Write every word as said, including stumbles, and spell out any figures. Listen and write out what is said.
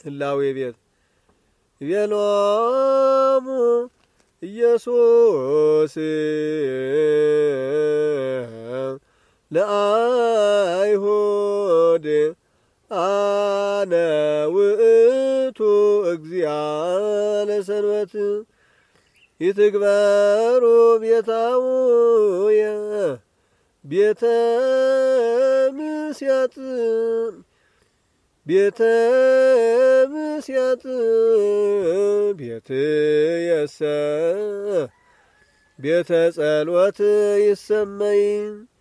ህላዌ ቤት ቤሎሙ ኢየሱስ ለአይሁድ አነ ውእቱ እግዚአ ለሰንበት ይትግበሩ ቤታውየ ቤተ ምስያጥ ቤተ ምስያጥ ቤትየሰ ቤተ ጸሎት ይሰመይ